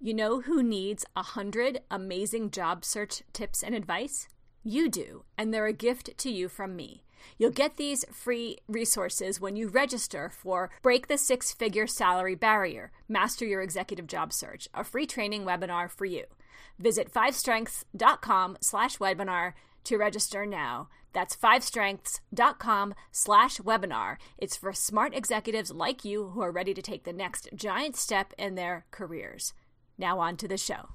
You know who needs 100 amazing job search tips and advice? You do, and they're a gift to you from me. You'll get these free resources when you register for Break the Six-Figure Salary Barrier, Master Your Executive Job Search, a free training webinar for you. Visit 5strengths.com/webinar to register now. That's 5strengths.com/webinar. It's for smart executives like you who are ready to take the next giant step in their careers. Now on to the show.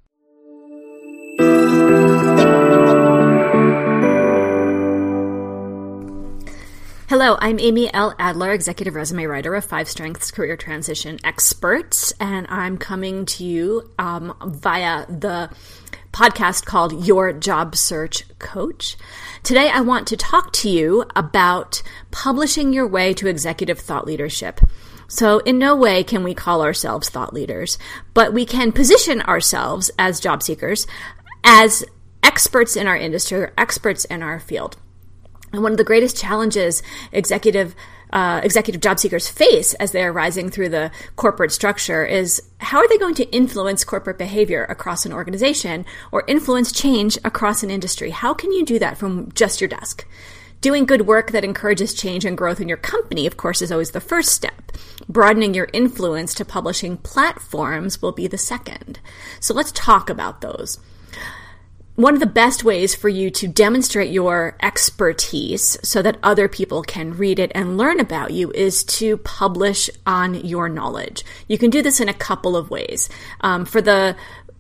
Hello, I'm Amy L. Adler, Executive Resume Writer of 5 Strengths Career Transition Experts, and I'm coming to you via the podcast called Your Job Search Coach. Today, I want to talk to you about publishing your way to executive thought leadership. So in no way can we call ourselves thought leaders, but we can position ourselves as job seekers, as experts in our industry or experts in our field. And one of the greatest challenges executive job seekers face as they are rising through the corporate structure is how are they going to influence corporate behavior across an organization or influence change across an industry? How can you do that from just your desk? Doing good work that encourages change and growth in your company, of course, is always the first step. Broadening your influence to publishing platforms will be the second. So let's talk about those. One of the best ways for you to demonstrate your expertise so that other people can read it and learn about you is to publish on your knowledge. You can do this in a couple of ways. For the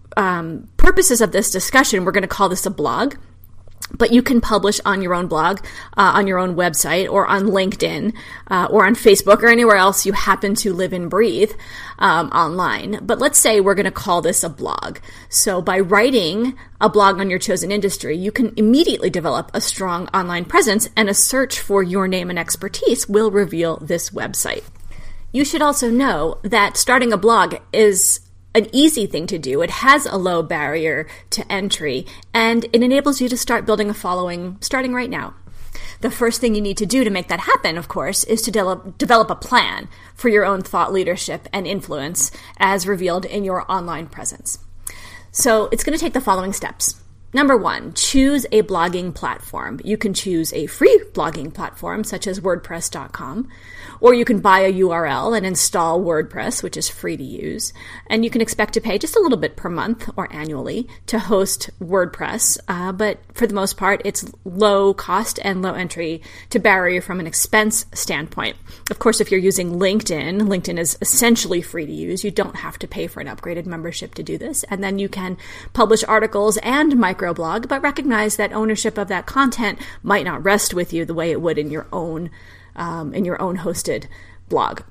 purposes of this discussion, we're going to call this a blog. But you can publish on your own blog, on your own website, or on LinkedIn, or on Facebook, or anywhere else you happen to live and breathe online. But let's say we're going to call this a blog. So by writing a blog on your chosen industry, you can immediately develop a strong online presence, and a search for your name and expertise will reveal this website. You should also know that starting a blog is an easy thing to do. It has a low barrier to entry, and it enables you to start building a following starting right now. The first thing you need to do to make that happen, of course, is to develop a plan for your own thought leadership and influence as revealed in your online presence. So it's going to take the following steps. Number 1, choose a blogging platform. You can choose a free blogging platform such as WordPress.com, or you can buy a URL and install WordPress, which is free to use. And you can expect to pay just a little bit per month or annually to host WordPress. But for the most part, it's low cost and low entry to barrier from an expense standpoint. Of course, if you're using LinkedIn is essentially free to use. You don't have to pay for an upgraded membership to do this. And then you can publish articles and microblog, but recognize that ownership of that content might not rest with you the way it would in your own hosted blog.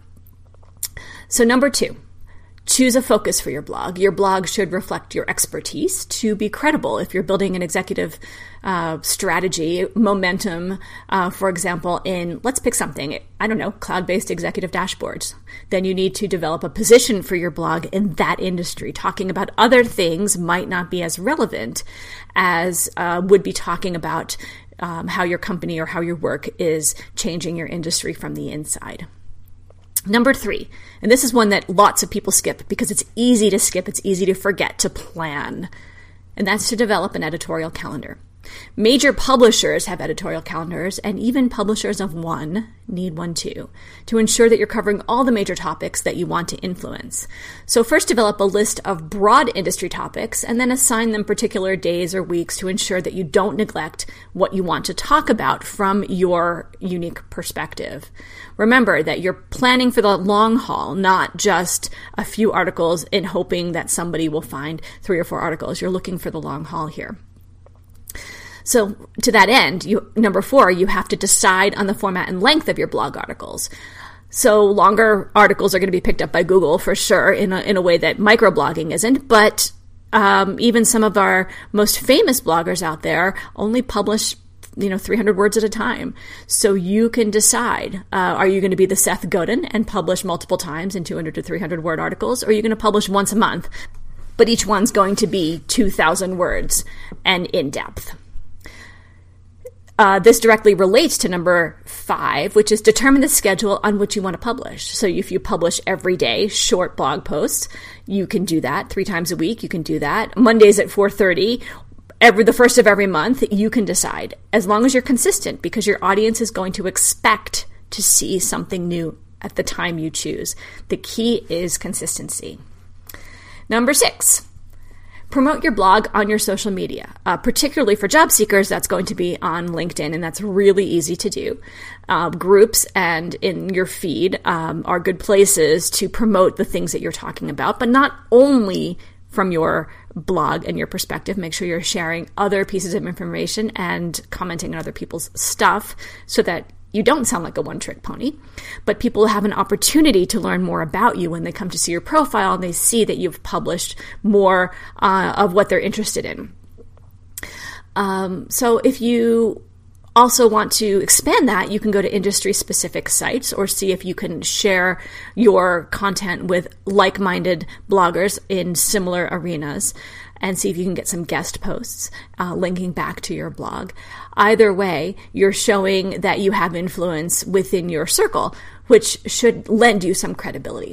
So number 2, choose a focus for your blog. Your blog should reflect your expertise to be credible. If you're building an executive strategy, momentum, for example, in, let's pick something, cloud-based executive dashboards, then you need to develop a position for your blog in that industry. Talking about other things might not be as relevant as would be talking about how your company or how your work is changing your industry from the inside. Number 3, and this is one that lots of people skip because it's easy to skip, it's easy to forget to plan, and that's to develop an editorial calendar. Major publishers have editorial calendars, and even publishers of one need one too, to ensure that you're covering all the major topics that you want to influence. So first develop a list of broad industry topics, and then assign them particular days or weeks to ensure that you don't neglect what you want to talk about from your unique perspective. Remember that you're planning for the long haul, not just a few articles in hoping that somebody will find 3 or 4 articles. You're looking for the long haul here. So to that end, number 4, you have to decide on the format and length of your blog articles. So longer articles are going to be picked up by Google for sure in a way that microblogging isn't, but even some of our most famous bloggers out there only publish 300 words at a time. So you can decide, are you going to be the Seth Godin and publish multiple times in 200 to 300 word articles, or are you going to publish once a month, but each one's going to be 2,000 words and in depth? This directly relates to number 5, which is determine the schedule on which you want to publish. So if you publish every day short blog posts, you can do that 3 times a week. You can do that Mondays at 4:30. The first of every month, you can decide, as long as you're consistent, because your audience is going to expect to see something new at the time you choose. The key is consistency. Number 6, promote your blog on your social media. Particularly for job seekers, that's going to be on LinkedIn, and that's really easy to do. Groups and in your feed are good places to promote the things that you're talking about, but not only from your blog and your perspective. Make sure you're sharing other pieces of information and commenting on other people's stuff so that you don't sound like a one-trick pony, but people have an opportunity to learn more about you when they come to see your profile and they see that you've published more of what they're interested in. So if you also want to expand that, you can go to industry-specific sites or see if you can share your content with like-minded bloggers in similar arenas and see if you can get some guest posts linking back to your blog. Either way, you're showing that you have influence within your circle, which should lend you some credibility.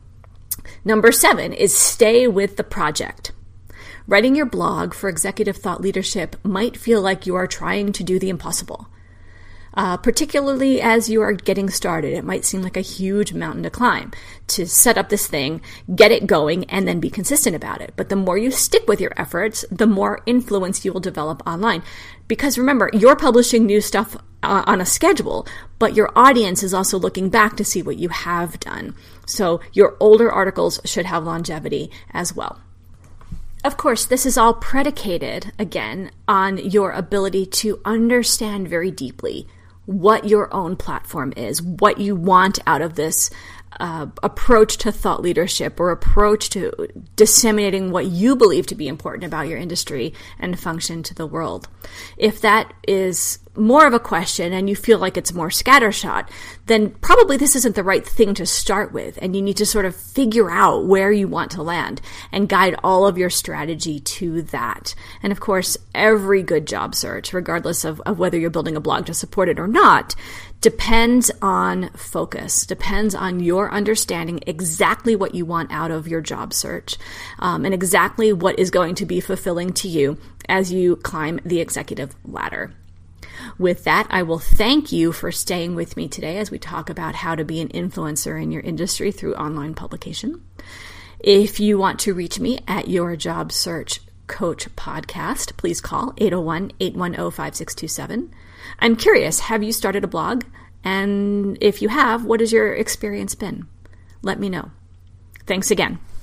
Number 7 is stay with the project. Writing your blog for executive thought leadership might feel like you are trying to do the impossible. Particularly as you are getting started, it might seem like a huge mountain to climb to set up this thing, get it going, and then be consistent about it. But the more you stick with your efforts, the more influence you will develop online. Because remember, you're publishing new stuff on a schedule, but your audience is also looking back to see what you have done. So your older articles should have longevity as well. Of course, this is all predicated, again, on your ability to understand very deeply what your own platform is, what you want out of this approach to thought leadership or approach to disseminating what you believe to be important about your industry and function to the world. If that is more of a question and you feel like it's more scattershot, then probably this isn't the right thing to start with, and you need to sort of figure out where you want to land and guide all of your strategy to that. And of course, every good job search, regardless of whether you're building a blog to support it or not, depends on focus, depends on your understanding exactly what you want out of your job search, and exactly what is going to be fulfilling to you as you climb the executive ladder. With that, I will thank you for staying with me today as we talk about how to be an influencer in your industry through online publication. If you want to reach me at Your Job Search Coach Podcast, please call 801-810-5627. I'm curious, have you started a blog? And if you have, what has your experience been? Let me know. Thanks again.